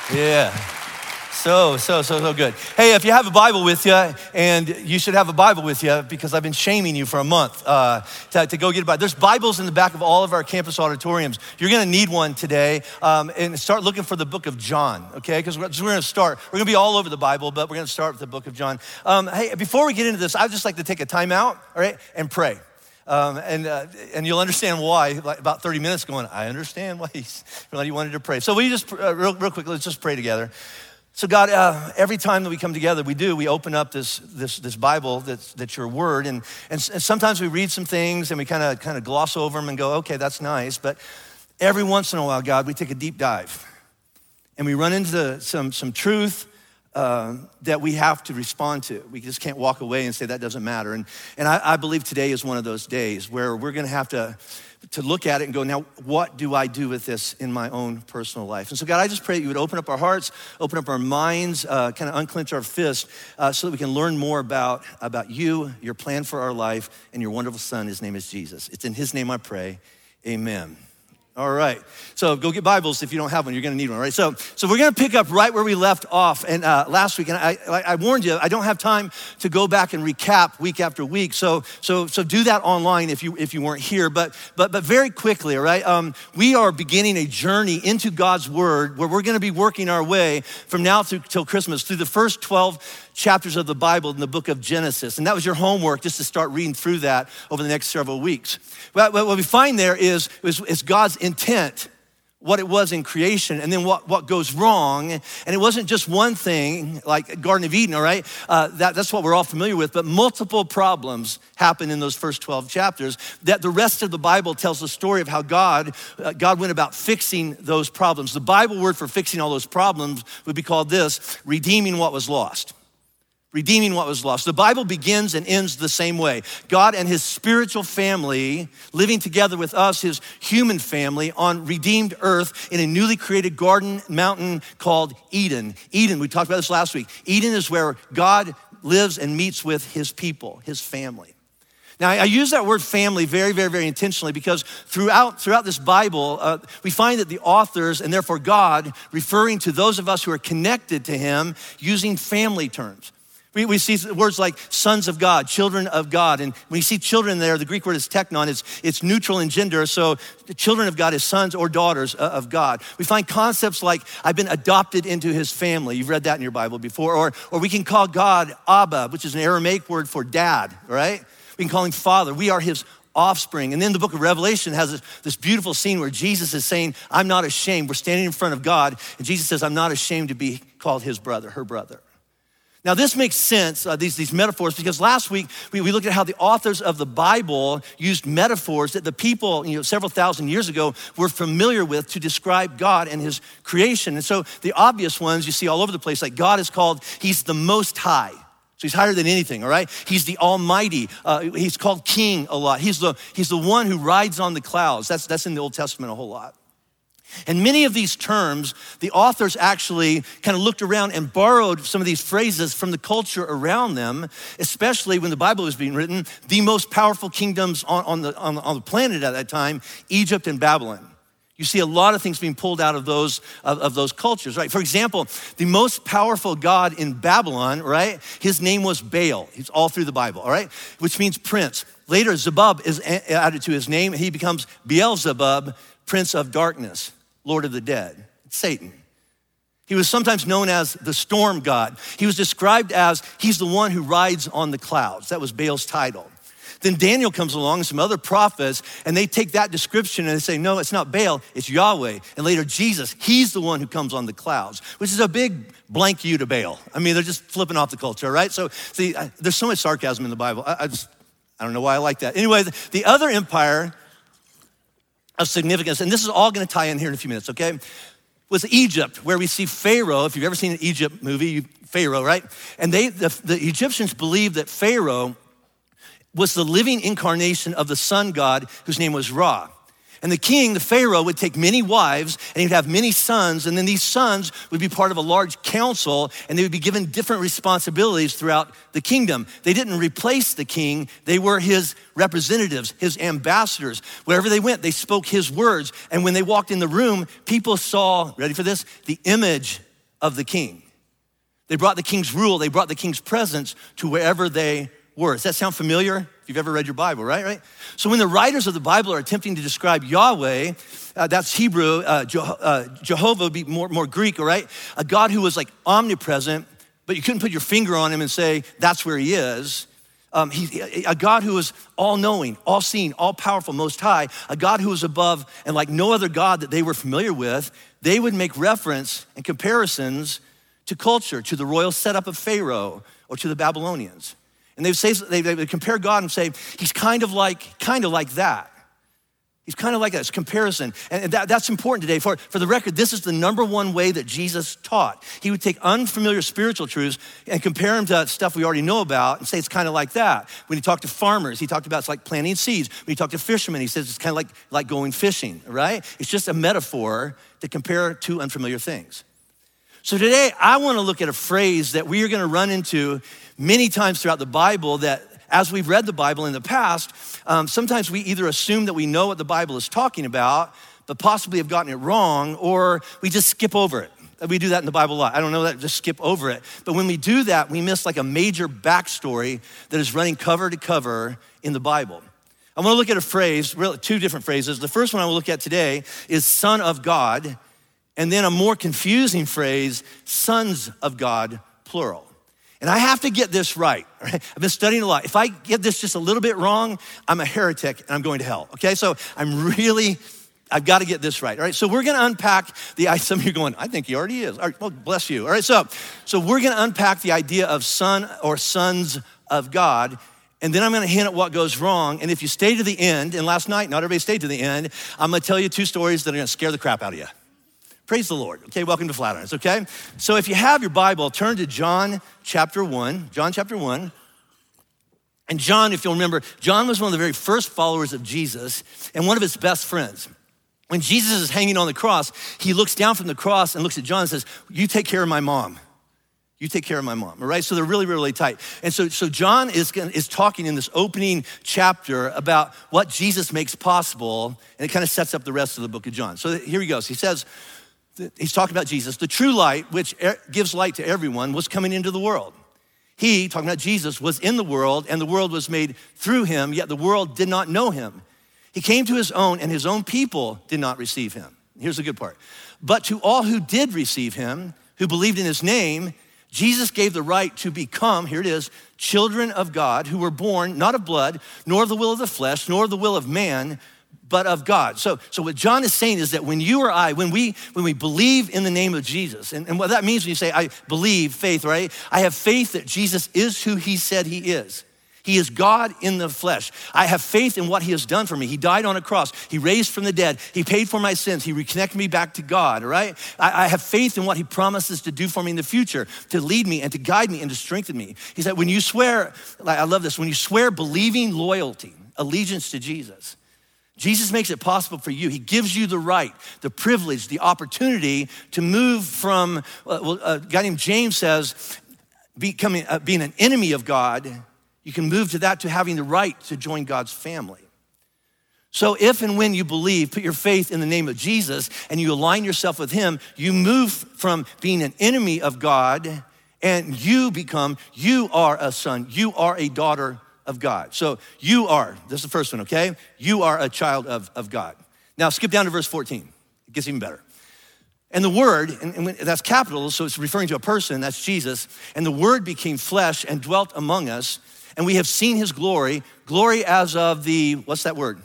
Yeah. So good. Hey, if you have a Bible with you, and you should have a Bible with you because I've been shaming you for a month to go get a Bible. There's Bibles in the back of all of our campus auditoriums. You're gonna need one today, and start looking for the book of John, okay? Because we're gonna start. We're gonna be all over the Bible, but we're gonna start with the book of John. Hey, before we get into this, I'd just like to take a time out, all right, and pray. And you'll understand why, like about 30 minutes going, I understand why he wanted to pray. So we just, real quickly, let's just pray together. So God, every time that we come together, we open up this Bible that's your word. And sometimes we read some things and we kind of gloss over them and go, okay, that's nice. But every once in a while, God, we take a deep dive and we run into some truth that we have to respond to. We just can't walk away and say that doesn't matter. And I believe today is one of those days where we're gonna have to look at it and go, now what do I do with this in my own personal life? And so God, I just pray that you would open up our hearts, open up our minds, kind of unclench our fists so that we can learn more about you, your plan for our life, and your wonderful son. His name is Jesus. It's in his name I pray, amen. All right, so go get Bibles if you don't have one. You're gonna need one, right? So we're gonna pick up right where we left off and last week. And I warned you, I don't have time to go back and recap week after week. So do that online if you weren't here. But very quickly, all right? We are beginning a journey into God's word where we're gonna be working our way from now till Christmas through the first 12 chapters of the Bible in the book of Genesis. And that was your homework, just to start reading through that over the next several weeks. What we find there is God's intent, what it was in creation, and then what goes wrong. And it wasn't just one thing, like Garden of Eden, all right? That's what we're all familiar with, but multiple problems happen in those first 12 chapters that the rest of the Bible tells the story of how God went about fixing those problems. The Bible word for fixing all those problems would be called this: redeeming what was lost. Redeeming what was lost. The Bible begins and ends the same way. God and his spiritual family living together with us, his human family, on redeemed earth in a newly created garden mountain called Eden. Eden, we talked about this last week. Eden is where God lives and meets with his people, his family. Now, I use that word family very, very, very intentionally because throughout this Bible, we find that the authors, and therefore God, referring to those of us who are connected to him, using family terms. We see words like sons of God, children of God. And when you see children there, the Greek word is teknon. It's neutral in gender. So the children of God is sons or daughters of God. We find concepts like I've been adopted into his family. You've read that in your Bible before. Or we can call God Abba, which is an Aramaic word for dad, right? We can call him father. We are his offspring. And then the book of Revelation has this beautiful scene where Jesus is saying, I'm not ashamed. We're standing in front of God. And Jesus says, I'm not ashamed to be called his brother, her brother. Now this makes sense, these metaphors, because last week we looked at how the authors of the Bible used metaphors that the people, several thousand years ago were familiar with to describe God and his creation. And so the obvious ones you see all over the place, like God is called, he's the most high. So he's higher than anything, all right? He's the almighty. He's called king a lot. He's the one who rides on the clouds. That's in the Old Testament a whole lot. And many of these terms, the authors actually kind of looked around and borrowed some of these phrases from the culture around them, especially when the Bible was being written, the most powerful kingdoms on the planet at that time, Egypt and Babylon. You see a lot of things being pulled out of those cultures, right? For example, the most powerful god in Babylon, right? His name was Baal. He's all through the Bible, all right? Which means prince. Later, Zebub is added to his name. He becomes Beelzebub, prince of darkness, Lord of the dead. It's Satan. He was sometimes known as the storm god. He was described as he's the one who rides on the clouds. That was Baal's title. Then Daniel comes along and some other prophets, and they take that description and they say, no, it's not Baal, it's Yahweh. And later Jesus, he's the one who comes on the clouds, which is a big blank you to Baal. I mean, they're just flipping off the culture, right? So see, there's so much sarcasm in the Bible. I don't know why I like that. Anyway, the other empire of significance, and this is all gonna tie in here in a few minutes, okay? Was Egypt, where we see Pharaoh. If you've ever seen an Egypt movie, Pharaoh, right? And the Egyptians believed that Pharaoh was the living incarnation of the sun god whose name was Ra. And the king, the Pharaoh, would take many wives and he'd have many sons, and then these sons would be part of a large council and they would be given different responsibilities throughout the kingdom. They didn't replace the king, they were his representatives, his ambassadors. Wherever they went, they spoke his words. And when they walked in the room, people saw, ready for this, the image of the king. They brought the king's rule, they brought the king's presence to wherever they were. Does that sound familiar? If you've ever read your Bible, right? So when the writers of the Bible are attempting to describe Yahweh, that's Hebrew, Jehovah would be more Greek, all right? A God who was like omnipresent, but you couldn't put your finger on him and say, that's where he is. A God who is all-knowing, all-seeing, all-powerful, most high, a God who is above, and like no other God that they were familiar with, they would make reference and comparisons to culture, to the royal setup of Pharaoh or to the Babylonians. And they would compare God and say, he's kind of like that. He's kind of like that. It's comparison. And that's important today. For the record, this is the number one way that Jesus taught. He would take unfamiliar spiritual truths and compare them to stuff we already know about and say it's kind of like that. When he talked to farmers, he talked about it's like planting seeds. When he talked to fishermen, he says it's kind of like going fishing, right? It's just a metaphor to compare two unfamiliar things. So today, I want to look at a phrase that we are going to run into many times throughout the Bible that as we've read the Bible in the past, sometimes we either assume that we know what the Bible is talking about, but possibly have gotten it wrong, or we just skip over it. We do that in the Bible a lot. I don't know that, just skip over it. But when we do that, we miss like a major backstory that is running cover to cover in the Bible. I want to look at a phrase, really two different phrases. The first one I will look at today is Son of God, and then a more confusing phrase, sons of God, plural. And I have to get this right. I've been studying a lot. If I get this just a little bit wrong, I'm a heretic and I'm going to hell, okay? So I've got to get this right, all right? So we're gonna unpack some of you are going, I think he already is. All right, well, bless you. All right, so we're gonna unpack the idea of son or sons of God, and then I'm gonna hint at what goes wrong. And if you stay to the end, and last night, not everybody stayed to the end, I'm gonna tell you two stories that are gonna scare the crap out of you. Praise the Lord. Okay, welcome to Flatirons, okay? So if you have your Bible, turn to John chapter 1. And John, if you'll remember, John was one of the very first followers of Jesus and one of his best friends. When Jesus is hanging on the cross, he looks down from the cross and looks at John and says, you take care of my mom. You take care of my mom, all right? So they're really, really tight. And so John is talking in this opening chapter about what Jesus makes possible, and it kind of sets up the rest of the book of John. So here he goes. He says, he's talking about Jesus. The true light, which gives light to everyone, was coming into the world. He, talking about Jesus, was in the world, and the world was made through him, yet the world did not know him. He came to his own, and his own people did not receive him. Here's the good part. But to all who did receive him, who believed in his name, Jesus gave the right to become, here it is, children of God, who were born not of blood, nor of the will of the flesh, nor of the will of man, but of God. So what John is saying is that when you or I, when we believe in the name of Jesus, and what that means when you say, I believe, faith, right? I have faith that Jesus is who he said he is. He is God in the flesh. I have faith in what he has done for me. He died on a cross. He raised from the dead. He paid for my sins. He reconnected me back to God, right? I have faith in what he promises to do for me in the future, to lead me and to guide me and to strengthen me. He said, when you swear, I love this, when you swear believing loyalty, allegiance to Jesus, Jesus makes it possible for you. He gives you the right, the privilege, the opportunity to move from, a guy named James says, being an enemy of God, you can move to that, to having the right to join God's family. So if and when you believe, put your faith in the name of Jesus, and you align yourself with him, you move from being an enemy of God, and you are a son, you are a daughter of God. So this is the first one, okay? You are a child of God. Now skip down to verse 14. It gets even better. And the word, and that's capital, so it's referring to a person, that's Jesus. And the word became flesh and dwelt among us, and we have seen his glory as of the, what's that word?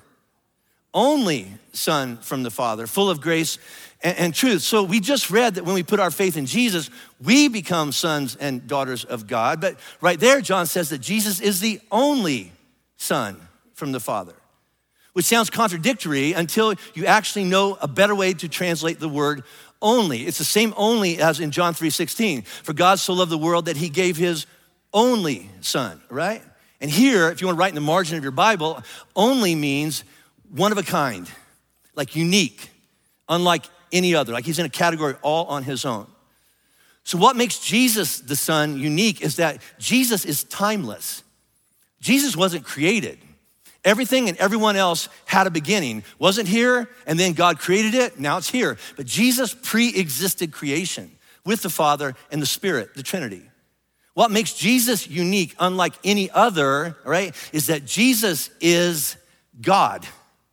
Only Son from the Father, full of grace and truth. So we just read that when we put our faith in Jesus, we become sons and daughters of God. But right there, John says that Jesus is the only Son from the Father, which sounds contradictory until you actually know a better way to translate the word only. It's the same only as in John 3:16. For God so loved the world that he gave his only Son, right? And here, if you want to write in the margin of your Bible, only means one of a kind, like unique, unlike any other, like he's in a category all on his own. So what makes Jesus the Son unique is that Jesus is timeless. Jesus wasn't created. Everything and everyone else had a beginning. Wasn't here, and then God created it, now it's here. But Jesus pre-existed creation. with the Father and the Spirit, the Trinity. What makes Jesus unique, unlike any other, right, is that Jesus is God.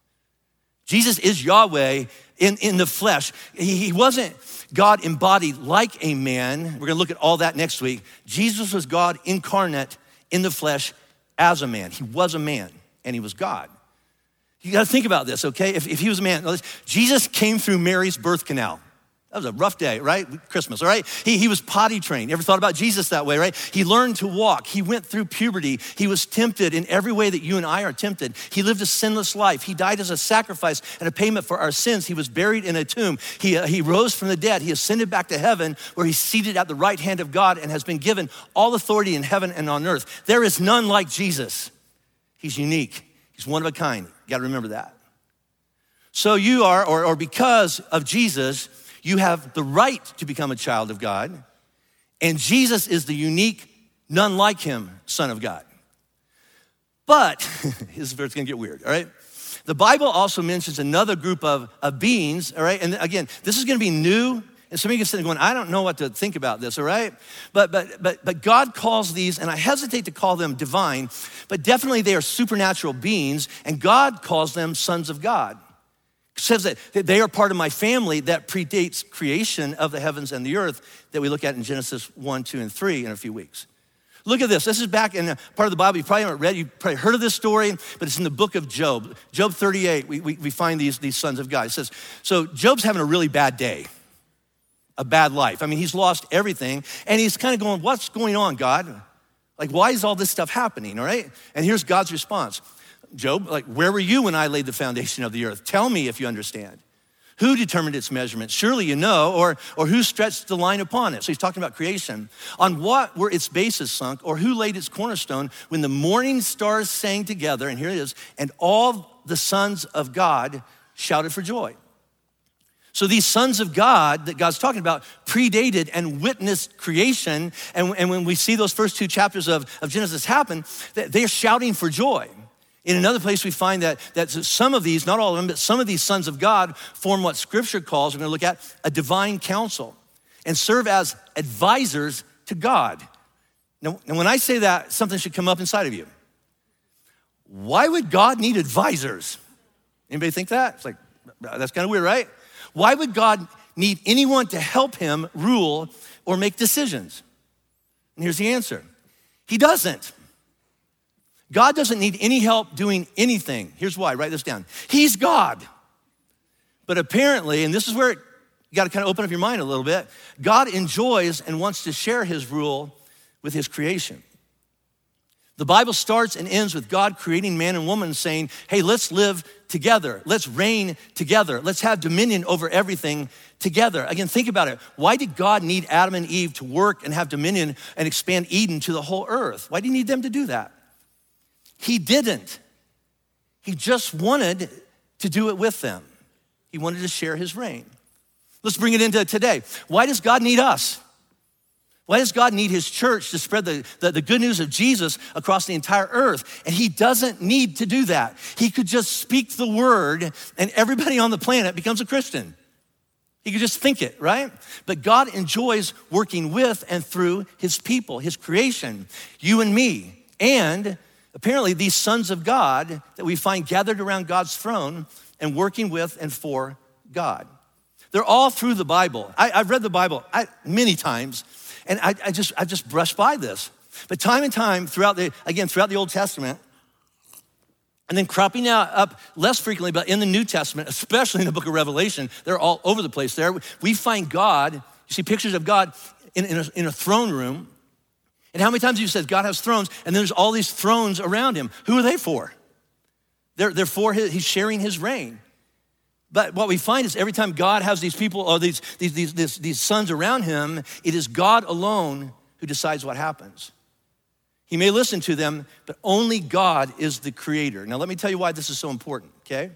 Jesus is Yahweh in the flesh. He wasn't God embodied like a man. We're gonna look at all that next week. Jesus was God incarnate in the flesh as a man. He was a man and he was God. You gotta think about this, okay? If he was a man, Jesus came through Mary's birth canal. That was a rough day, right? Christmas, all right? He was potty trained. You ever thought about Jesus that way, right? He learned to walk. He went through puberty. He was tempted in every way that you and I are tempted. He lived a sinless life. He died as a sacrifice and a payment for our sins. He was buried in a tomb. He rose from the dead. He ascended back to heaven where he's seated at the right hand of God and has been given all authority in heaven and on earth. There is none like Jesus. He's unique. He's one of a kind. You gotta remember that. So you are, or because of Jesus, you have the right to become a child of God, and Jesus is the unique, none like him, Son of God. But, this is where it's gonna get weird, all right? The Bible also mentions another group of beings, all right? And again, this is gonna be new, and some of you are sitting going, I don't know what to think about this, all right? But God calls these, and I hesitate to call them divine, but definitely they are supernatural beings, and God calls them sons of God. Says that they are part of my family that predates creation of the heavens and the earth that we look at in Genesis 1, 2, and 3 in a few weeks. Look at this. This is back in a part of the Bible you probably haven't read. You've probably heard of this story, but it's in the book of Job. Job 38, we find these sons of God. It says, so Job's having a really bad day, a bad life. I mean, he's lost everything, and he's kind of going, what's going on, God? Like, why is all this stuff happening, all right? And here's God's response. Job, like, where were you when I laid the foundation of the earth? Tell me if you understand. Who determined its measurement? Surely you know, or who stretched the line upon it? So he's talking about creation. On what were its bases sunk, or who laid its cornerstone when the morning stars sang together, and here it is, and all the sons of God shouted for joy. So these sons of God that God's talking about predated and witnessed creation, and when we see those first two chapters of Genesis happen, they're shouting for joy. In another place, we find that some of these, not all of them, but some of these sons of God form what Scripture calls, we're gonna look at, a divine council and serve as advisors to God. Now, when I say that, something should come up inside of you. Why would God need advisors? Anybody think that? It's like, that's kind of weird, right? Why would God need anyone to help him rule or make decisions? And here's the answer. He doesn't. God doesn't need any help doing anything. Here's why, write this down. He's God. But apparently, and this is where you gotta kind of open up your mind a little bit, God enjoys and wants to share his rule with his creation. The Bible starts and ends with God creating man and woman saying, hey, let's live together. Let's reign together. Let's have dominion over everything together. Again, think about it. Why did God need Adam and Eve to work and have dominion and expand Eden to the whole earth? Why did he need them to do that? He didn't. He just wanted to do it with them. He wanted to share his reign. Let's bring it into today. Why does God need us? Why does God need his church to spread the good news of Jesus across the entire earth? And he doesn't need to do that. He could just speak the word and everybody on the planet becomes a Christian. He could just think it, right? But God enjoys working with and through his people, his creation, you and me, and apparently these sons of God that we find gathered around God's throne and working with and for God. They're all through the Bible. I've read the Bible many times, and I just brushed by this. But time and time throughout the Old Testament, and then cropping up less frequently, but in the New Testament, especially in the book of Revelation, they're all over the place there. We find God, you see pictures of God in a throne room. And how many times have you said God has thrones, and there's all these thrones around him? Who are they for? They're for he's sharing his reign. But what we find is every time God has these people or these sons around him, it is God alone who decides what happens. He may listen to them, but only God is the creator. Now let me tell you why this is so important, okay?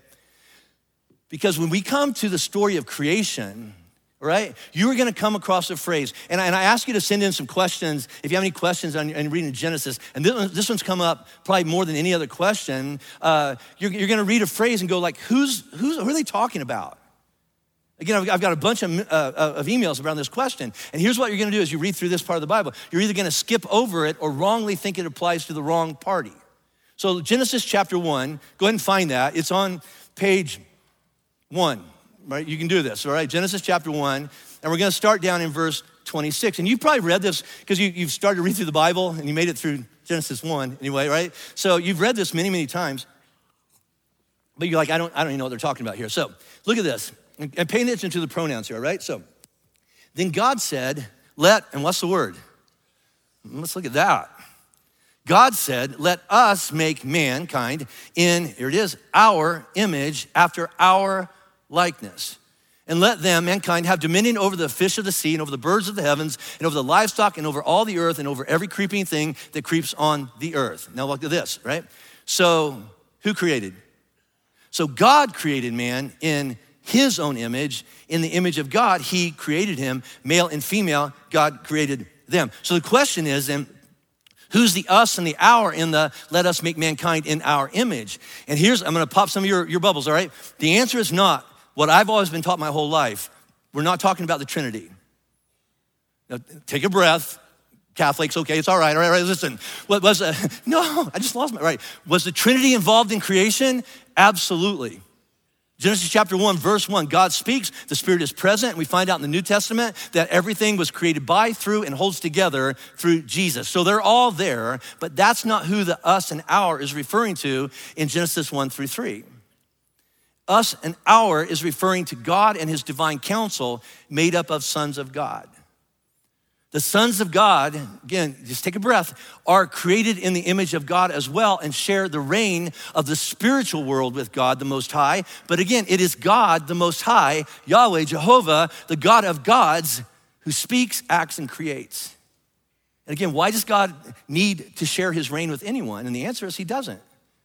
Because when we come to the story of creation, right? You are gonna come across a phrase, and I ask you to send in some questions if you have any questions on reading Genesis, and this one's come up probably more than any other question. You're gonna read a phrase and go like, who are they talking about? Again, I've got a bunch of emails around this question. And here's what you're gonna do as you read through this part of the Bible. You're either gonna skip over it or wrongly think it applies to the wrong party. So Genesis chapter 1, go ahead and find that. It's on page 1, right? You can do this, all right? Genesis chapter 1, and we're gonna start down in verse 26. And you've probably read this because you've started to read through the Bible and you made it through Genesis 1 anyway, right? So you've read this many, many times, but you're like, I don't even know what they're talking about here. So look at this, and pay attention to the pronouns here, right? So then God said, and what's the word? Let's look at that. God said, let us make mankind in, here it is, our image after our likeness. And let them, mankind, have dominion over the fish of the sea and over the birds of the heavens and over the livestock and over all the earth and over every creeping thing that creeps on the earth. Now look at this, right? So who created? So God created man in his own image. In the image of God, he created him. Male and female, God created them. So the question is then, who's the us and the our in the let us make mankind in our image? And I'm gonna pop some of your bubbles, all right? The answer is not what I've always been taught my whole life. We're not talking about the Trinity. Now, take a breath. Catholics, okay, it's all right, listen. No, I just lost right. Was the Trinity involved in creation? Absolutely. Genesis chapter 1, verse 1, God speaks, the Spirit is present, and we find out in the New Testament that everything was created by, through, and holds together through Jesus. So they're all there, but that's not who the us and our is referring to in Genesis 1 through 3. Us and our is referring to God and his divine counsel made up of sons of God. The sons of God, again, just take a breath, are created in the image of God as well and share the reign of the spiritual world with God, the Most High. But again, it is God, the Most High, Yahweh, Jehovah, the God of gods, who speaks, acts, and creates. And again, why does God need to share his reign with anyone? And the answer is he doesn't.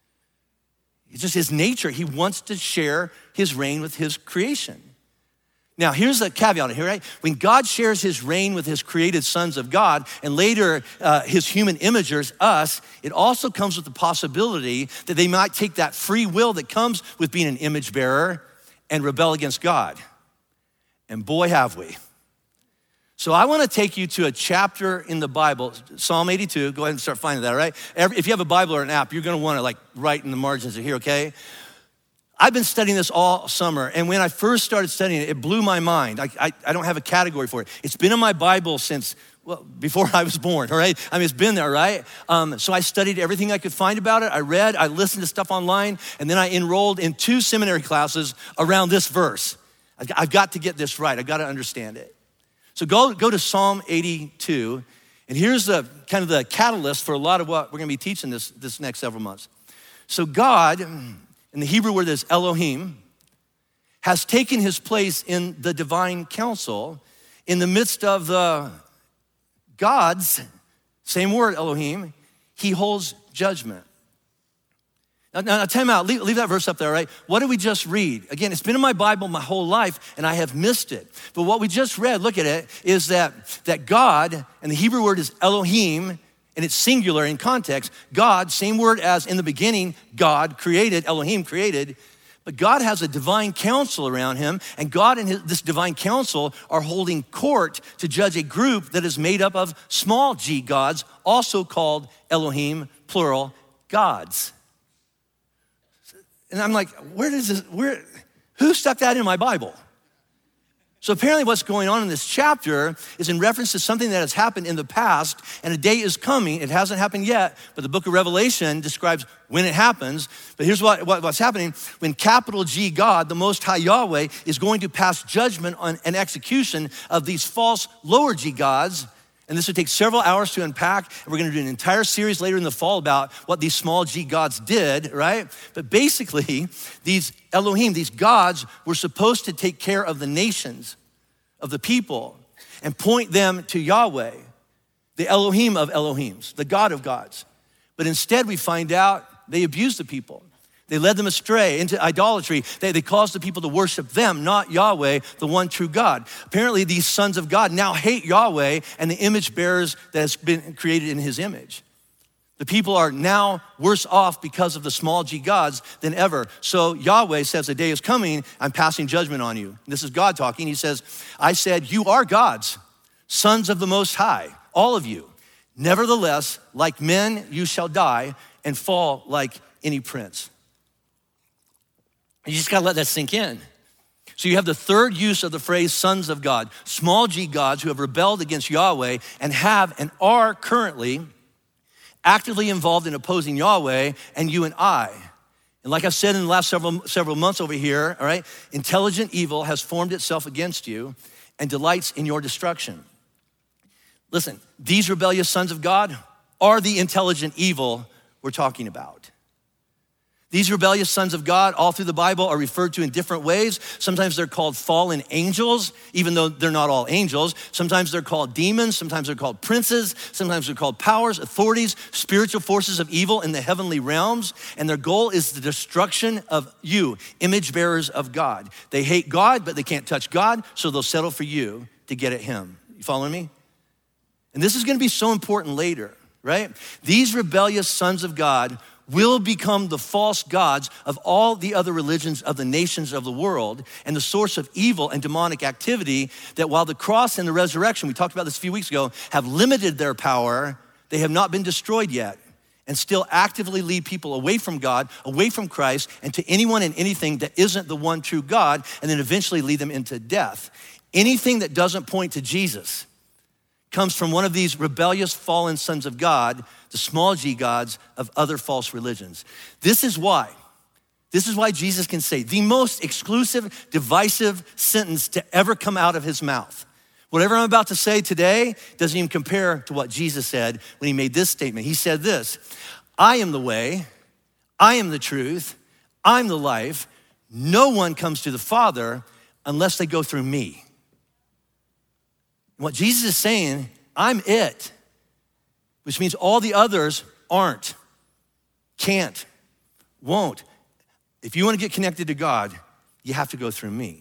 It's just his nature. He wants to share his reign with his creation. Now, here's a caveat here, right? When God shares his reign with his created sons of God and later his human imagers, us, it also comes with the possibility that they might take that free will that comes with being an image bearer and rebel against God. And boy, have we. So I want to take you to a chapter in the Bible, Psalm 82. Go ahead and start finding that, all right? If you have a Bible or an app, you're going to want to write in the margins of here, okay? I've been studying this all summer, and when I first started studying it, it blew my mind. I don't have a category for it. It's been in my Bible since, before I was born, all right? I mean, it's been there, right? So I studied everything I could find about it. I read, I listened to stuff online, and then I enrolled in 2 seminary classes around this verse. I've got to get this right. I've got to understand it. So go to Psalm 82, and here's the kind of the catalyst for a lot of what we're gonna be teaching this next several months. So God, and the Hebrew word is Elohim, has taken his place in the divine council in the midst of the gods, same word, Elohim, he holds judgment. Now time out, leave that verse up there, right? What did we just read? Again, it's been in my Bible my whole life and I have missed it. But what we just read, look at it, is that God, and the Hebrew word is Elohim, and it's singular in context. God, same word as in the beginning, God created, Elohim created, but God has a divine council around him, and God and this divine council are holding court to judge a group that is made up of small g gods, also called Elohim, plural, gods. And I'm like, who stuck that in my Bible? So apparently what's going on in this chapter is in reference to something that has happened in the past, and a day is coming. It hasn't happened yet, but the book of Revelation describes when it happens. But here's what's happening. When capital G God, the Most High Yahweh, is going to pass judgment on an execution of these false lower G gods, and this would take several hours to unpack, and we're gonna do an entire series later in the fall about what these small g gods did, right? But basically, these Elohim, these gods, were supposed to take care of the nations, of the people, and point them to Yahweh, the Elohim of Elohims, the God of gods. But instead, we find out they abused the people. They led them astray into idolatry. They caused the people to worship them, not Yahweh, the one true God. Apparently, these sons of God now hate Yahweh and the image bearers that has been created in his image. The people are now worse off because of the small g gods than ever. So Yahweh says, the day is coming, I'm passing judgment on you. This is God talking. He says, I said, you are gods, sons of the Most High, all of you. Nevertheless, like men, you shall die and fall like any prince. You just gotta let that sink in. So you have the third use of the phrase sons of God, small g gods who have rebelled against Yahweh and have and are currently actively involved in opposing Yahweh and you and I. And like I've said in the last several months over here, all right, intelligent evil has formed itself against you and delights in your destruction. Listen, these rebellious sons of God are the intelligent evil we're talking about. These rebellious sons of God all through the Bible are referred to in different ways. Sometimes they're called fallen angels, even though they're not all angels. Sometimes they're called demons. Sometimes they're called princes. Sometimes they're called powers, authorities, spiritual forces of evil in the heavenly realms. And their goal is the destruction of you, image bearers of God. They hate God, but they can't touch God, so they'll settle for you to get at him. You following me? And this is gonna be so important later, right? These rebellious sons of God will become the false gods of all the other religions of the nations of the world and the source of evil and demonic activity that while the cross and the resurrection, we talked about this a few weeks ago, have limited their power, they have not been destroyed yet and still actively lead people away from God, away from Christ, and to anyone and anything that isn't the one true God, and then eventually lead them into death. Anything that doesn't point to Jesus comes from one of these rebellious fallen sons of God, the small g gods of other false religions. This is why Jesus can say the most exclusive, divisive sentence to ever come out of his mouth. Whatever I'm about to say today doesn't even compare to what Jesus said when he made this statement. He said this, I am the way, I am the truth, I'm the life. No one comes to the Father unless they go through me. What Jesus is saying, I'm it, which means all the others aren't, can't, won't. If you want to get connected to God, you have to go through me.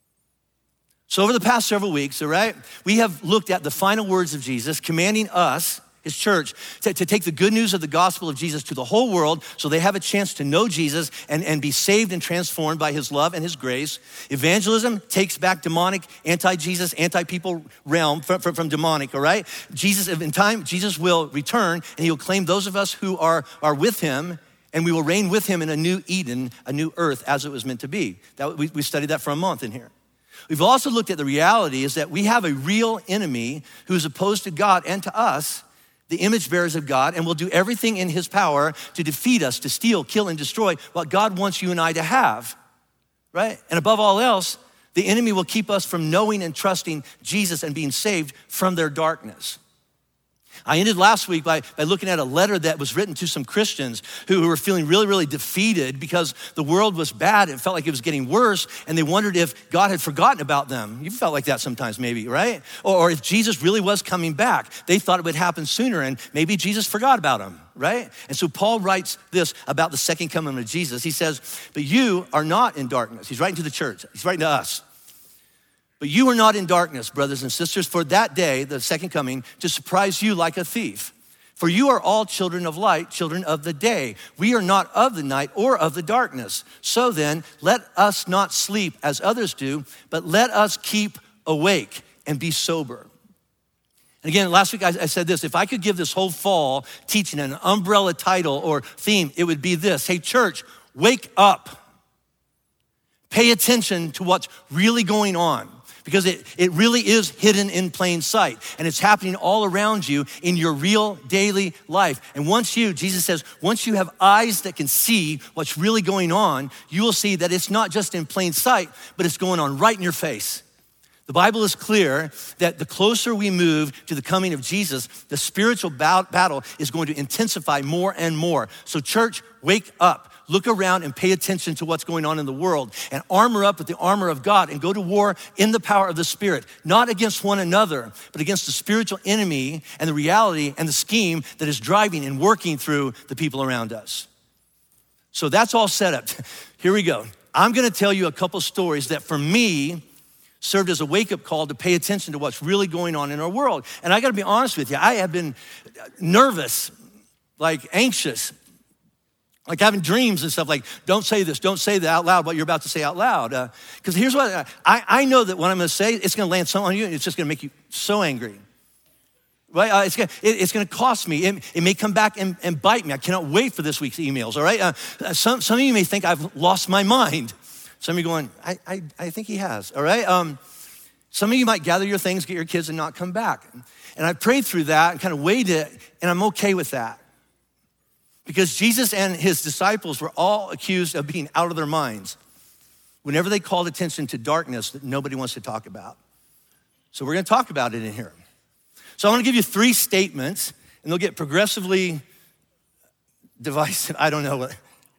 So over the past several weeks, all right, we have looked at the final words of Jesus commanding us, his church, to take the good news of the gospel of Jesus to the whole world so they have a chance to know Jesus and be saved and transformed by his love and his grace. Evangelism takes back demonic, anti-Jesus, anti-people realm from demonic, all right? In time, Jesus will return and he'll claim those of us who are with him, and we will reign with him in a new Eden, a new earth as it was meant to be. We studied that for a month in here. We've also looked at the reality is that we have a real enemy who's opposed to God and to us, the image bearers of God, and will do everything in his power to defeat us, to steal, kill, and destroy what God wants you and I to have, right? And above all else, the enemy will keep us from knowing and trusting Jesus and being saved from their darkness. I ended last week by looking at a letter that was written to some Christians who were feeling really, really defeated because the world was bad. It felt like it was getting worse, and they wondered if God had forgotten about them. You felt like that sometimes maybe, right? Or if Jesus really was coming back. They thought it would happen sooner, and maybe Jesus forgot about them, right? And so Paul writes this about the second coming of Jesus. He says, but you are not in darkness. He's writing to the church. He's writing to us. But you are not in darkness, brothers and sisters, for that day, the second coming, to surprise you like a thief. For you are all children of light, children of the day. We are not of the night or of the darkness. So then, let us not sleep as others do, but let us keep awake and be sober. And again, last week I said this, if I could give this whole fall teaching an umbrella title or theme, it would be this. Hey, church, wake up. Pay attention to what's really going on. Because it really is hidden in plain sight. And it's happening all around you in your real daily life. And Jesus says, once you have eyes that can see what's really going on, you will see that it's not just in plain sight, but it's going on right in your face. The Bible is clear that the closer we move to the coming of Jesus, the spiritual battle is going to intensify more and more. So church, wake up. Look around and pay attention to what's going on in the world and armor up with the armor of God and go to war in the power of the Spirit, not against one another, but against the spiritual enemy and the reality and the scheme that is driving and working through the people around us. So that's all set up. Here we go. I'm gonna tell you a couple stories that for me served as a wake-up call to pay attention to what's really going on in our world. And I gotta be honest with you, I have been nervous like anxious, like having dreams and stuff like, don't say this, don't say that out loud, what you're about to say out loud. Because here's what, I know that what I'm gonna say, it's gonna land something on you and it's just gonna make you so angry. Right? It's gonna cost me. It may come back and bite me. I cannot wait for this week's emails, all right? Some of you may think I've lost my mind. Some of you going, I think he has, all right? Some of you might gather your things, get your kids, and not come back. And I prayed through that and kind of weighed it, and I'm okay with that. Because Jesus and his disciples were all accused of being out of their minds whenever they called attention to darkness that nobody wants to talk about. So we're gonna talk about it in here. So I wanna give you 3 statements, and they'll get progressively divisive. I don't know what.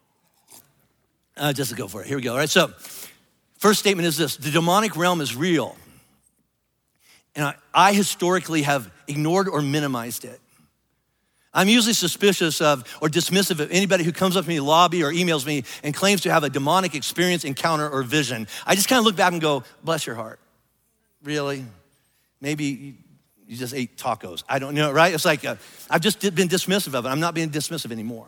Just go for it. Here we go. All right, so first statement is this: the demonic realm is real. And I historically have ignored or minimized it. I'm usually suspicious of or dismissive of anybody who comes up to me in the lobby or emails me and claims to have a demonic experience, encounter, or vision. I just kind of look back and go, bless your heart. Really? Maybe you just ate tacos. I don't know, right? It's like, I've just been dismissive of it. I'm not being dismissive anymore.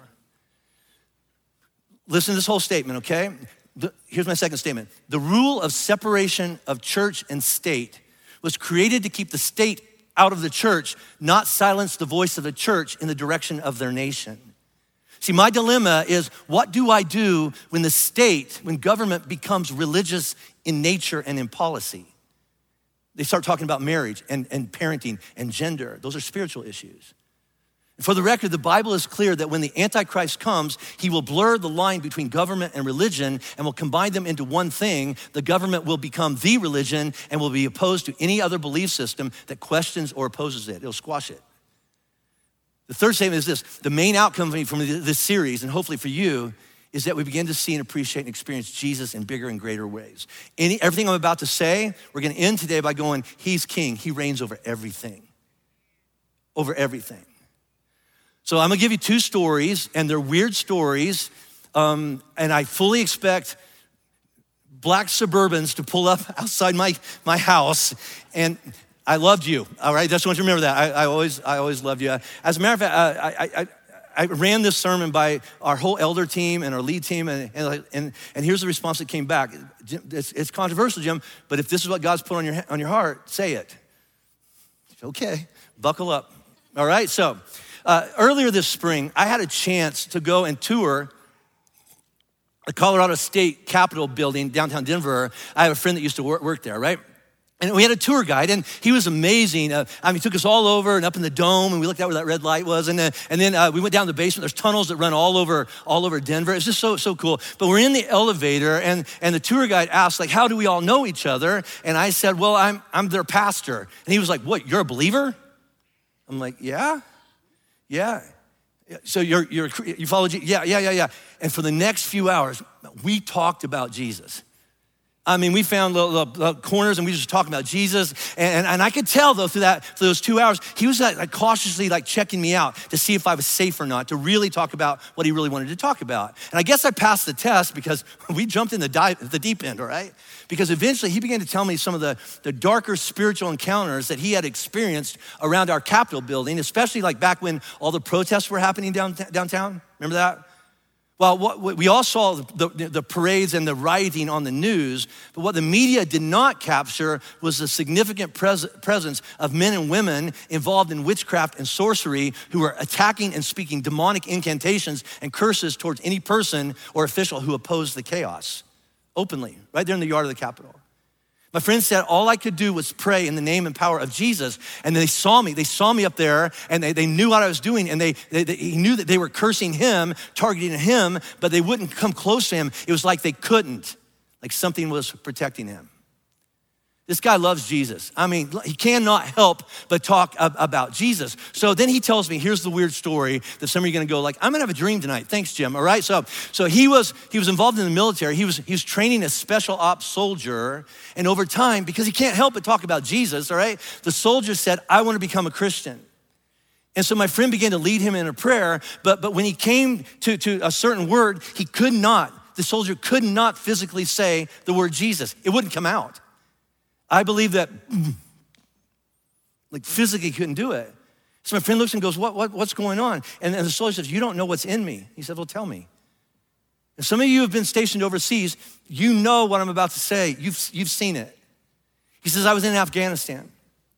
Listen to this whole statement, okay? Here's my second statement. The rule of separation of church and state was created to keep the state out of the church, not silence the voice of the church in the direction of their nation. See, my dilemma is, what do I do when the state, when government becomes religious in nature and in policy? They start talking about marriage and parenting and gender. Those are spiritual issues. For the record, the Bible is clear that when the Antichrist comes, he will blur the line between government and religion and will combine them into one thing. The government will become the religion and will be opposed to any other belief system that questions or opposes it. It'll squash it. The third statement is this: the main outcome from this series, and hopefully for you, is that we begin to see and appreciate and experience Jesus in bigger and greater ways. Everything I'm about to say, we're gonna end today by going, he's king, he reigns over everything. Over everything. So I'm gonna give you 2 stories, and they're weird stories, and I fully expect black Suburbans to pull up outside my house, and I loved you, all right? Just want you to remember that. I always loved you. As a matter of fact, I ran this sermon by our whole elder team and our lead team, and here's the response that came back. It's controversial, Jim, but if this is what God's put on your heart, say it. Okay, buckle up, all right? So, earlier this spring, I had a chance to go and tour the Colorado State Capitol building, downtown Denver. I have a friend that used to work there, right? And we had a tour guide, and he was amazing. He took us all over and up in the dome, and we looked out where that red light was, and then we went down the basement. There's tunnels that run all over Denver. It's just so cool. But we're in the elevator, and the tour guide asked, like, how do we all know each other? And I said, well, I'm their pastor. And he was like, what, you're a believer? I'm like, yeah. So you follow Jesus? Yeah. And for the next few hours, we talked about Jesus. I mean, we found the corners and we just talking about Jesus. And I could tell though through those 2 hours, he was like cautiously like checking me out to see if I was safe or not, to really talk about what he really wanted to talk about. And I guess I passed the test because we jumped in the deep end, all right? Because eventually he began to tell me some of the darker spiritual encounters that he had experienced around our Capitol building, especially like back when all the protests were happening downtown. Remember that? Well, we all saw the parades and the rioting on the news, but what the media did not capture was the significant presence of men and women involved in witchcraft and sorcery who were attacking and speaking demonic incantations and curses towards any person or official who opposed the chaos openly, right there in the yard of the Capitol. My friend said all I could do was pray in the name and power of Jesus. And they saw me up there, and they knew what I was doing, and he knew that they were cursing him, targeting him, but they wouldn't come close to him. It was like they couldn't, like something was protecting him. This guy loves Jesus. I mean, he cannot help but talk about Jesus. So then he tells me, here's the weird story that some of you are gonna go like, I'm gonna have a dream tonight. Thanks, Jim, all right? So he was involved in the military. He was training a special ops soldier, and over time, because he can't help but talk about Jesus, all right? The soldier said, I wanna become a Christian. And so my friend began to lead him in a prayer, but when he came to a certain word, the soldier could not physically say the word Jesus. It wouldn't come out. I believe that, like physically couldn't do it. So my friend looks and goes, what's going on? And the soldier says, you don't know what's in me. He said, well, tell me. And some of you have been stationed overseas. You know what I'm about to say. You've seen it. He says, I was in Afghanistan.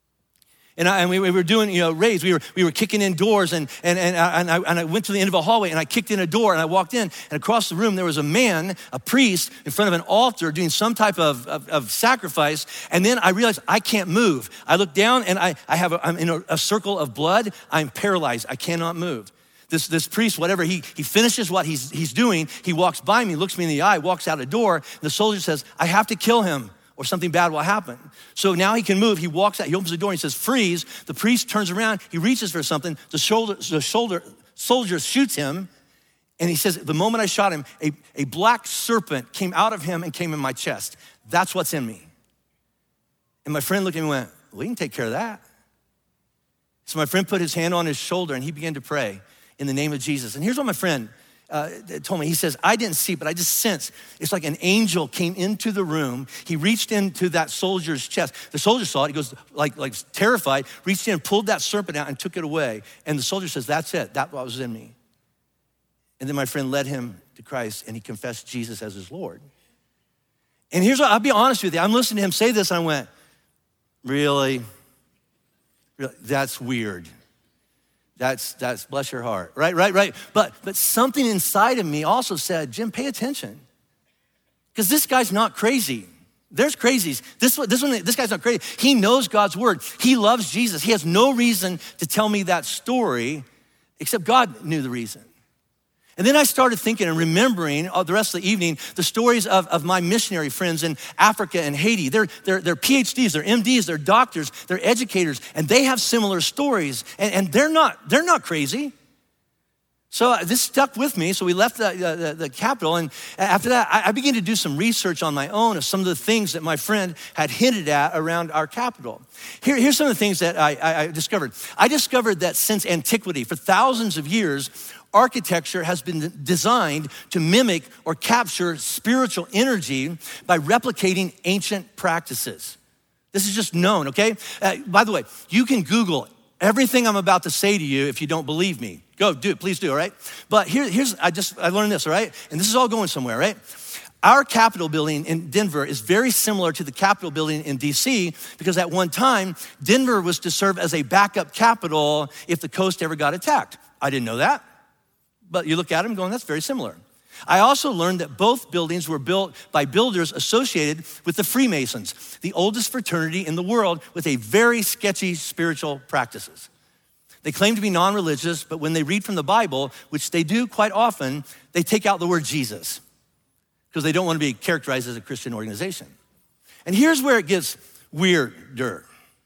And we were doing, raids. We were kicking in doors, and I went to the end of a hallway, and I kicked in a door, and I walked in, and across the room there was a man, a priest, in front of an altar doing some type of sacrifice. And then I realized I can't move. I look down, and I'm in a circle of blood. I'm paralyzed. I cannot move. This priest, whatever, he finishes what he's doing. He walks by me, looks me in the eye, walks out a door. And the soldier says, I have to kill him, or something bad will happen. So now he can move. He walks out, he opens the door, and he says, freeze. The priest turns around, he reaches for something. The soldier shoots him, and he says, the moment I shot him, a black serpent came out of him and came in my chest. That's what's in me. And my friend looked at me and went, we can take care of that. So my friend put his hand on his shoulder, and he began to pray in the name of Jesus. And here's what my friend told me. He says, I didn't see, but I just sensed it's like an angel came into the room. He reached into that soldier's chest. The soldier saw it. He goes like terrified, reached in, pulled that serpent out and took it away. And the soldier says, that's it. That's what was in me. And then my friend led him to Christ, and he confessed Jesus as his Lord. And here's what, I'll be honest with you. I'm listening to him say this, and I went, really? That's weird. That's bless your heart, right. But something inside of me also said, Jim, pay attention. Because this guy's not crazy. There's crazies. This guy's not crazy. He knows God's word. He loves Jesus. He has no reason to tell me that story, except God knew the reason. And then I started thinking and remembering the rest of the evening the stories of my missionary friends in Africa and Haiti. They're PhDs, they're MDs, they're doctors, they're educators, and they have similar stories. And they're not crazy. So this stuck with me. So we left the Capitol, and after that, I began to do some research on my own of some of the things that my friend had hinted at around our Capitol. Here's some of the things that I discovered. I discovered that since antiquity, for thousands of years, architecture has been designed to mimic or capture spiritual energy by replicating ancient practices. This is just known, okay? By the way, you can Google everything I'm about to say to you if you don't believe me. Go, do it, please do, all right? But I learned this, all right? And this is all going somewhere, right? Our Capitol building in Denver is very similar to the Capitol building in DC because at one time, Denver was to serve as a backup capital if the coast ever got attacked. I didn't know that. But you look at them going, that's very similar. I also learned that both buildings were built by builders associated with the Freemasons, the oldest fraternity in the world with a very sketchy spiritual practices. They claim to be non-religious, but when they read from the Bible, which they do quite often, they take out the word Jesus because they don't want to be characterized as a Christian organization. And here's where it gets weirder.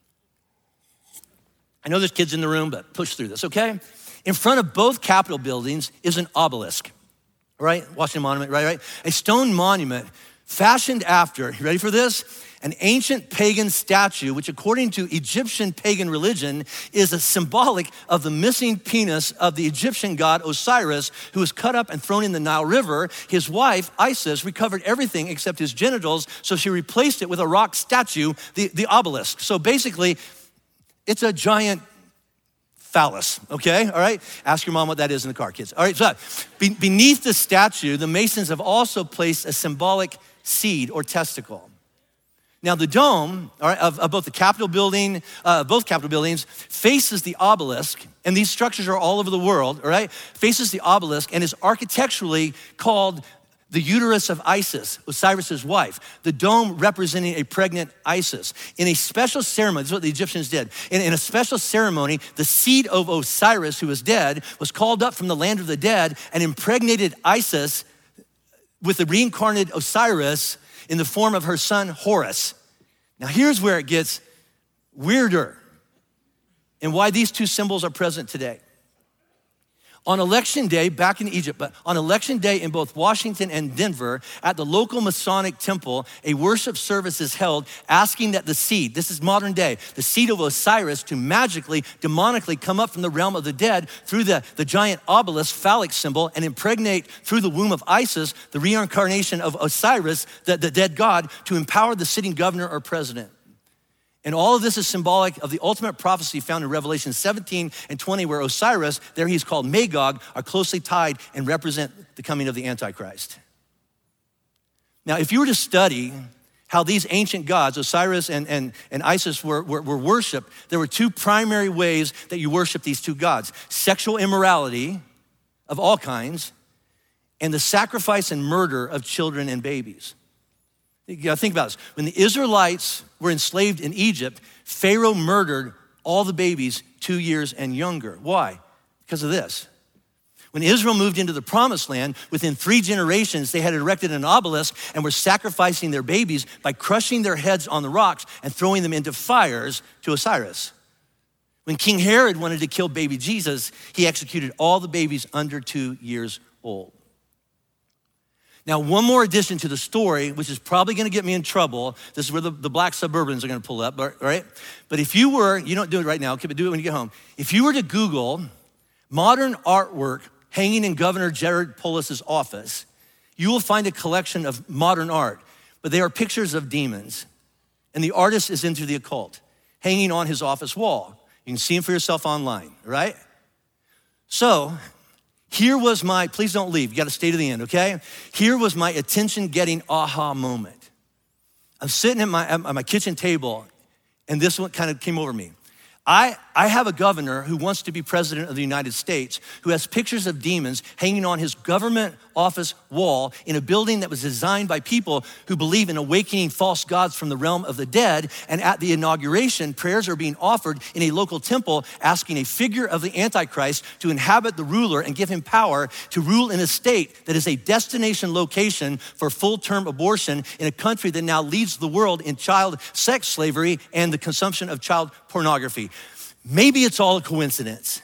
I know there's kids in the room, but push through this, okay? In front of both Capitol buildings is an obelisk, right? Washington Monument, right? A stone monument fashioned after, you ready for this? An ancient pagan statue, which according to Egyptian pagan religion is a symbolic of the missing penis of the Egyptian god Osiris, who was cut up and thrown in the Nile River. His wife, Isis, recovered everything except his genitals, so she replaced it with a rock statue, the obelisk. So basically, it's a giant phallus, okay, all right? Ask your mom what that is in the car, kids. All right, so beneath the statue, the Masons have also placed a symbolic seed or testicle. Now the dome, all right, of both the Capitol building, both Capitol buildings, faces the obelisk, and these structures are all over the world, all right? Faces the obelisk and is architecturally called the uterus of Isis, Osiris's wife, the dome representing a pregnant Isis. In a special ceremony, this is what the Egyptians did. In a special ceremony, the seed of Osiris, who was dead, was called up from the land of the dead and impregnated Isis with the reincarnated Osiris in the form of her son Horus. Now here's where it gets weirder and why these two symbols are present today. On election day, back in Egypt, but on election day in both Washington and Denver, at the local Masonic temple, a worship service is held asking that the seed, this is modern day, the seed of Osiris to magically, demonically come up from the realm of the dead through the giant obelisk phallic symbol and impregnate through the womb of Isis, the reincarnation of Osiris, the dead god, to empower the sitting governor or president. And all of this is symbolic of the ultimate prophecy found in Revelation 17 and 20, where Osiris, there he's called Magog, are closely tied and represent the coming of the Antichrist. Now, if you were to study how these ancient gods, Osiris and Isis, were worshiped, there were two primary ways that you worship these two gods: sexual immorality of all kinds, and the sacrifice and murder of children and babies. You gotta think about this. When the Israelites were enslaved in Egypt, Pharaoh murdered all the babies 2 years and younger. Why? Because of this. When Israel moved into the promised land, within 3 generations, they had erected an obelisk and were sacrificing their babies by crushing their heads on the rocks and throwing them into fires to Osiris. When King Herod wanted to kill baby Jesus, he executed all the babies under 2 years old. Now, one more addition to the story, which is probably gonna get me in trouble. This is where the black Suburbans are gonna pull up, right? But if you were, you don't do it right now, okay, but do it when you get home. If you were to Google modern artwork hanging in Governor Jared Polis's office, you will find a collection of modern art, but they are pictures of demons. And the artist is into the occult, hanging on his office wall. You can see them for yourself online, right? So, here was my, please don't leave, you gotta stay to the end, okay? Here was my attention-getting aha moment. I'm sitting at my kitchen table, and this one kind of came over me. I have a governor who wants to be president of the United States who has pictures of demons hanging on his government office wall in a building that was designed by people who believe in awakening false gods from the realm of the dead. And at the inauguration, prayers are being offered in a local temple asking a figure of the Antichrist to inhabit the ruler and give him power to rule in a state that is a destination location for full-term abortion in a country that now leads the world in child sex slavery and the consumption of child pornography. Maybe it's all a coincidence.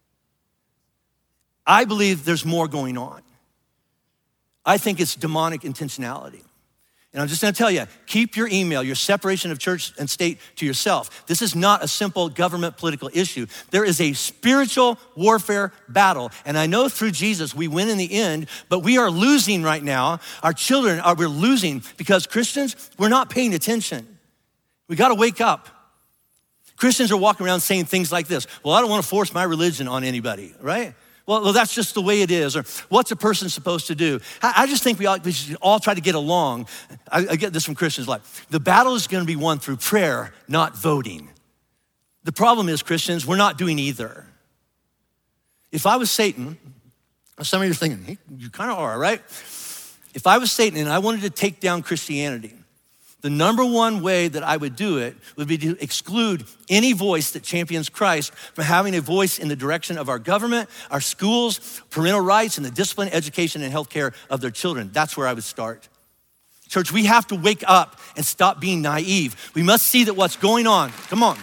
I believe there's more going on. I think it's demonic intentionality. And I'm just gonna tell you, keep your email, your separation of church and state to yourself. This is not a simple government political issue. There is a spiritual warfare battle. And I know through Jesus we win in the end, but we are losing right now. Our children we're losing because Christians, we're not paying attention. We gotta wake up. Christians are walking around saying things like this: well, I don't wanna force my religion on anybody, right? Well, that's just the way it is. Or what's a person supposed to do? I just think we should all try to get along. I get this from Christians, like, the battle is gonna be won through prayer, not voting. The problem is, Christians, we're not doing either. If I was Satan, some of you are thinking, hey, you kind of are, right? If I was Satan and I wanted to take down Christianity, the number one way that I would do it would be to exclude any voice that champions Christ from having a voice in the direction of our government, our schools, parental rights, and the discipline, education, and healthcare of their children. That's where I would start. Church, we have to wake up and stop being naive. We must see that what's going on, come on.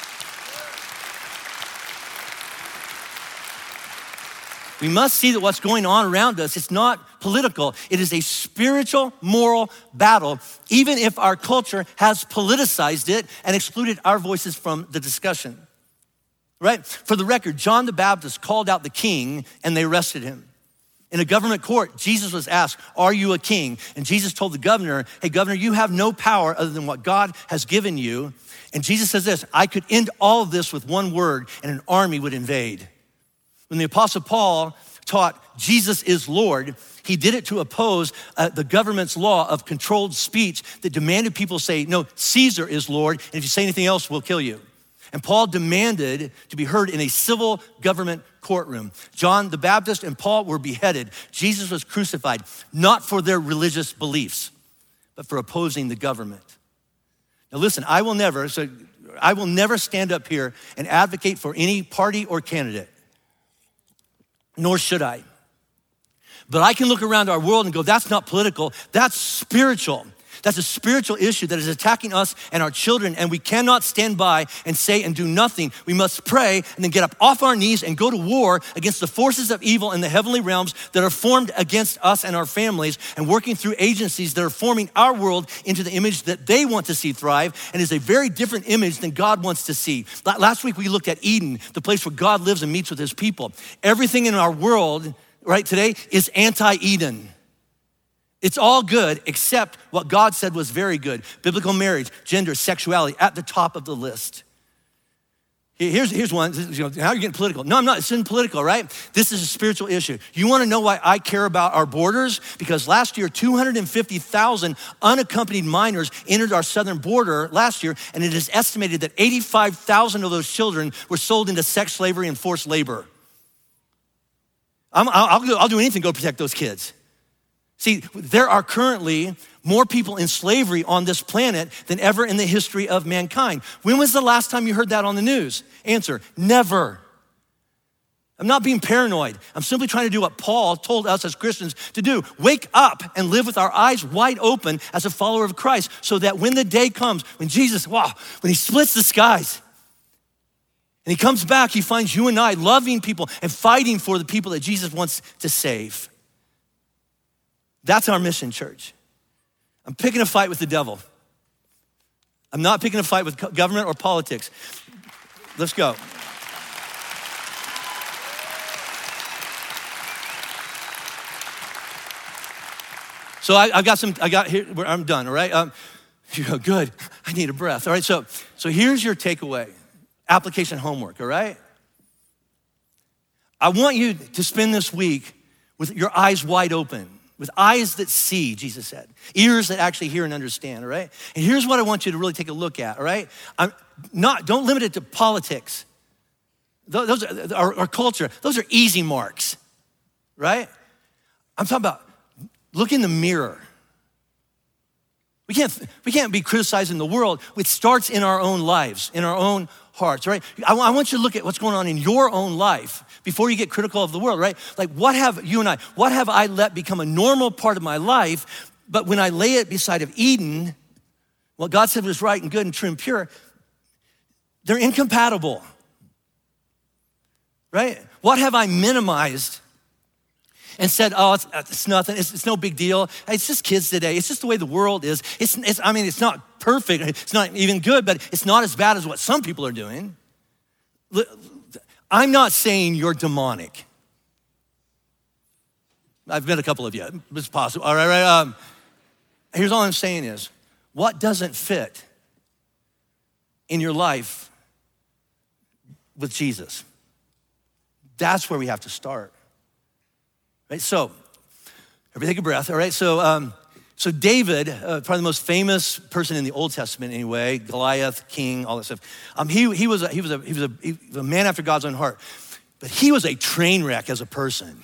We must see that what's going on around us, it's not political. It is a spiritual, moral battle, even if our culture has politicized it and excluded our voices from the discussion, right? For the record, John the Baptist called out the king and they arrested him. In a government court, Jesus was asked, are you a king? And Jesus told the governor, hey, governor, you have no power other than what God has given you. And Jesus says this, I could end all of this with one word and an army would invade. When the Apostle Paul taught Jesus is Lord, he did it to oppose the government's law of controlled speech that demanded people say, no, Caesar is Lord, and if you say anything else, we'll kill you. And Paul demanded to be heard in a civil government courtroom. John the Baptist and Paul were beheaded. Jesus was crucified, not for their religious beliefs, but for opposing the government. Now listen, I will never stand up here and advocate for any party or candidate. Nor should I. But I can look around our world and go, that's not political, that's spiritual. That's a spiritual issue that is attacking us and our children, and we cannot stand by and say and do nothing. We must pray and then get up off our knees and go to war against the forces of evil in the heavenly realms that are formed against us and our families, and working through agencies that are forming our world into the image that they want to see thrive, and is a very different image than God wants to see. Last week we looked at Eden, the place where God lives and meets with his people. Everything in our world right today is anti-Eden. It's all good except what God said was very good. Biblical marriage, gender, sexuality, at the top of the list. Here's one, now you're getting political. No, I'm not, it's not political, right? This is a spiritual issue. You wanna know why I care about our borders? Because last year, 250,000 unaccompanied minors entered our southern border last year, and it is estimated that 85,000 of those children were sold into sex slavery and forced labor. I'll do anything to go protect those kids. See, there are currently more people in slavery on this planet than ever in the history of mankind. When was the last time you heard that on the news? Answer, never. I'm not being paranoid. I'm simply trying to do what Paul told us as Christians to do. Wake up and live with our eyes wide open as a follower of Christ so that when the day comes, when Jesus, when he splits the skies and he comes back, he finds you and I loving people and fighting for the people that Jesus wants to save. That's our mission, church. I'm picking a fight with the devil. I'm not picking a fight with government or politics. Let's go. So I'm done, all right? You go, good, I need a breath. All right, so here's your takeaway, application homework, all right? I want you to spend this week with your eyes wide open. With eyes that see, Jesus said. Ears that actually hear and understand, all right? And here's what I want you to really take a look at, all right? Don't limit it to politics. Those are our culture. Those are easy marks, right? I'm talking about look in the mirror. We can't be criticizing the world. It starts in our own lives, in our own hearts, right? I want you to look at what's going on in your own life before you get critical of the world, right? Like what have I let become a normal part of my life, but when I lay it beside of Eden, what God said was right and good and true and pure, they're incompatible, right? What have I minimized and said, oh, it's nothing, it's no big deal. It's just kids today. It's just the way the world is. It's not perfect. It's not even good, but it's not as bad as what some people are doing. I'm not saying you're demonic. I've met a couple of you. It's possible. All right. Here's all I'm saying is, what doesn't fit in your life with Jesus? That's where we have to start. Right, so everybody take a breath. All right, so David, probably the most famous person in the Old Testament anyway, Goliath, king, all that stuff. He was a man after God's own heart, but he was a train wreck as a person.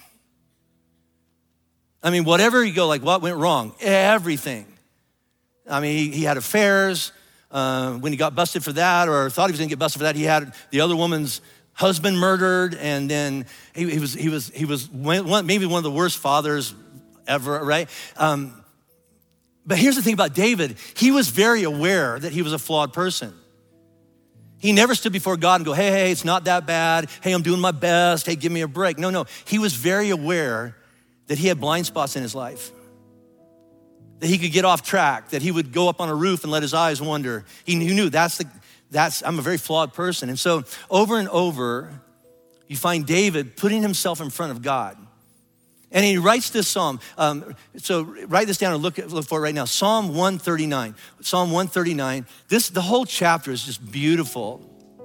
I mean, whatever you go, like what went wrong? Everything. I mean, he had affairs. When he got busted for that, or thought he was gonna get busted for that, he had the other woman's husband murdered, and then he was maybe one of the worst fathers ever, right? But here's the thing about David. He was very aware that he was a flawed person. He never stood before God and go, hey, it's not that bad. Hey, I'm doing my best. Hey, give me a break. No. He was very aware that he had blind spots in his life, that he could get off track, that he would go up on a roof and let his eyes wander. He knew I'm a very flawed person. And so over and over, you find David putting himself in front of God. And he writes this psalm. So write this down and look for it right now. Psalm 139. Psalm 139. The whole chapter is just beautiful.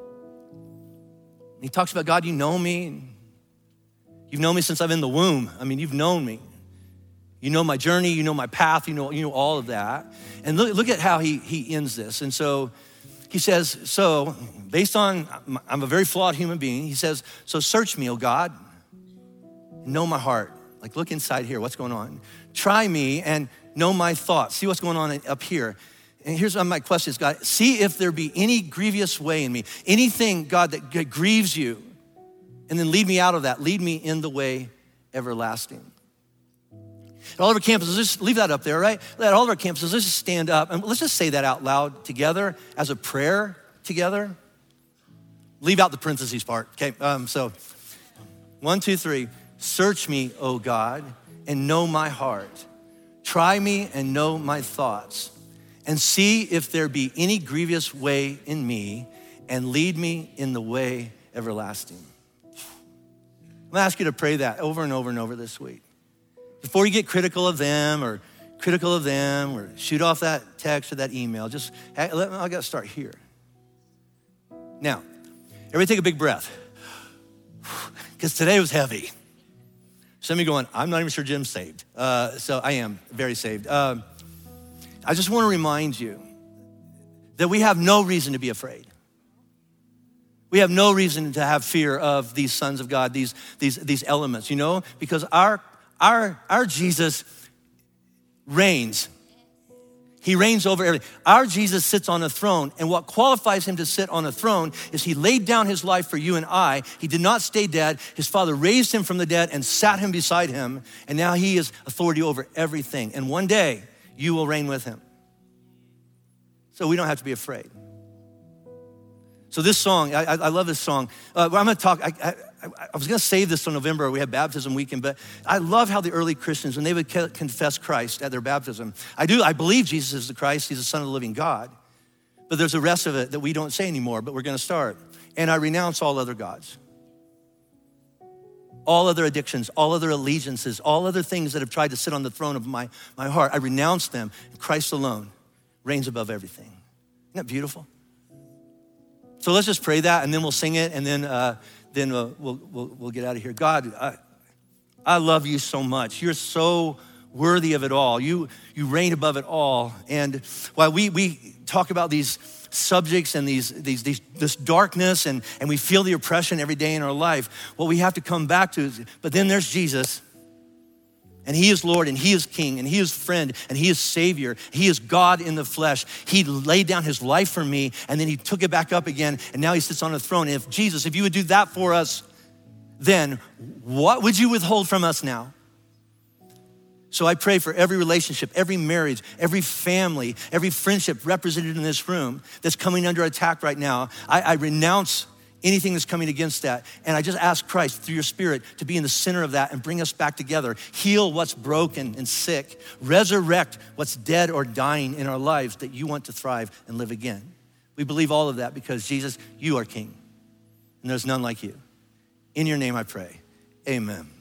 He talks about, God, you know me. You've known me since I'm in the womb. I mean, you've known me. You know my journey, you know my path, you know all of that. And look at how he ends this. And so he says, so based on, I'm a very flawed human being. He says, so search me, oh God, and know my heart. Like look inside here, what's going on? Try me and know my thoughts. See what's going on up here. And here's my question is, God, see if there be any grievous way in me, anything, God, that grieves you, and then lead me out of that. Lead me in the way everlasting. At all of our campuses, just leave that up there, right? At all of our campuses, let's just stand up and let's just say that out loud together as a prayer together. Leave out the parentheses part, okay? So 1, 2, 3. Search me, O God, and know my heart. Try me and know my thoughts, and see if there be any grievous way in me, and lead me in the way everlasting. I'm gonna ask you to pray that over and over and over this week. Before you get critical of them or critical of them or shoot off that text or that email. Just, I got to start here. Now, everybody take a big breath, because today was heavy. Some of you going, I'm not even sure Jim's saved. So I am very saved. I just want to remind you that we have no reason to be afraid. We have no reason to have fear of these sons of God, these elements, because our Jesus reigns. He reigns over everything. Our Jesus sits on a throne, and what qualifies him to sit on a throne is he laid down his life for you and I. He did not stay dead. His Father raised him from the dead and sat him beside him, and now he is authority over everything. And one day, you will reign with him. So we don't have to be afraid. So this song, I love this song. I'm gonna talk, I was gonna save this till November, we had baptism weekend, but I love how the early Christians, when they would confess Christ at their baptism, I believe Jesus is the Christ, he's the Son of the living God, but there's the rest of it that we don't say anymore, but we're gonna start. And I renounce all other gods, all other addictions, all other allegiances, all other things that have tried to sit on the throne of my heart. I renounce them, and Christ alone reigns above everything. Isn't that beautiful? So let's just pray that, and then we'll sing it, and then we'll get out of here. God, I love you so much. You're so worthy of it all. You reign above it all. And while we talk about these subjects and this darkness, and we feel the oppression every day in our life, what we have to come back to is, but then there's Jesus. And he is Lord, and he is King, and he is friend, and he is Savior. He is God in the flesh. He laid down his life for me, and then he took it back up again, and now he sits on a throne. And if you would do that for us, then what would you withhold from us now? So I pray for every relationship, every marriage, every family, every friendship represented in this room that's coming under attack right now. I renounce anything that's coming against that. And I just ask Christ through your Spirit to be in the center of that and bring us back together. Heal what's broken and sick. Resurrect what's dead or dying in our lives that you want to thrive and live again. We believe all of that because Jesus, you are King. And there's none like you. In your name I pray, amen.